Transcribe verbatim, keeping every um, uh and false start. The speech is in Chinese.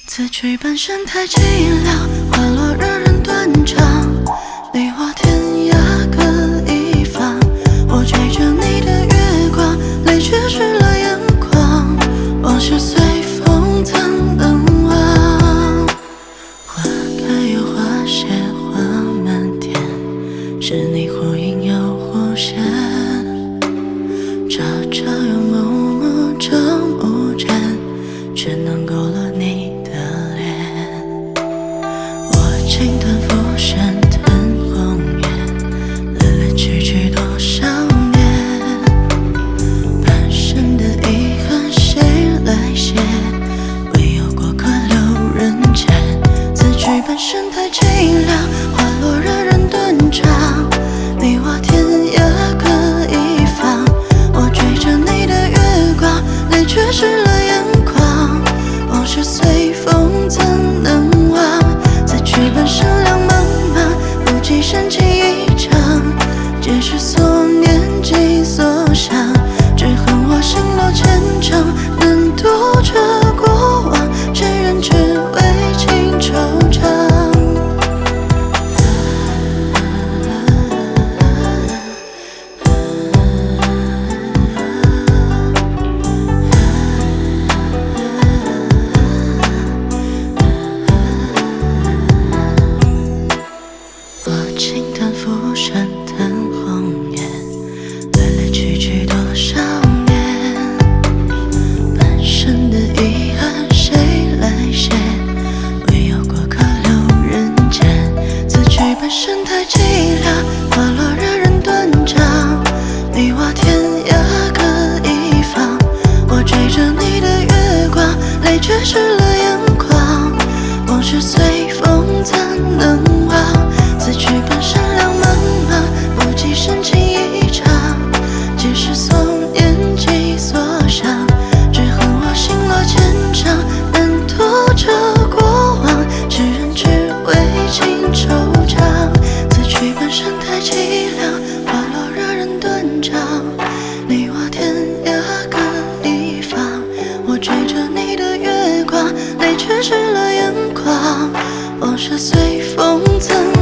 此曲本身太凄凉，花落惹人断肠，梨花天涯各一方。我追着你的月光，泪却湿了眼眶，往事随风曾冷忘。花开又花谢花满天，是你忽隐又忽现，悄悄又默默照不见，却能勾勒你的脸。我轻弹浮生叹红颜，来来去去多少年，半生的遗憾谁来写？唯有过客留人间。此曲本身太凄凉，花落惹人断肠，梨花天涯各一方。我追着你的月光，泪却湿了眼眶，往事随风怎能忘？此曲本身两茫茫，不及深情一场，皆是所念及所想。只恨我心落千丈，难渡这过往，世人只为情惆怅。我轻弹浮生叹红颜，来来去去多少年，半生的遗憾谁来写？唯有过客留人间。此曲本身太凄凉，花落惹人断肠，梨花天涯各一方。我追着你的月光，泪却湿了眼眶，往事随风怎能忘？此曲本身两茫茫，不及深情一场，皆是所念及所想。只恨我心落千丈，难渡这过往，世人只为情惆怅。此曲本身太凄凉，花落惹人断肠，梨花天涯各一方。我追着你的月光，泪却湿了眼眶，往事随风曾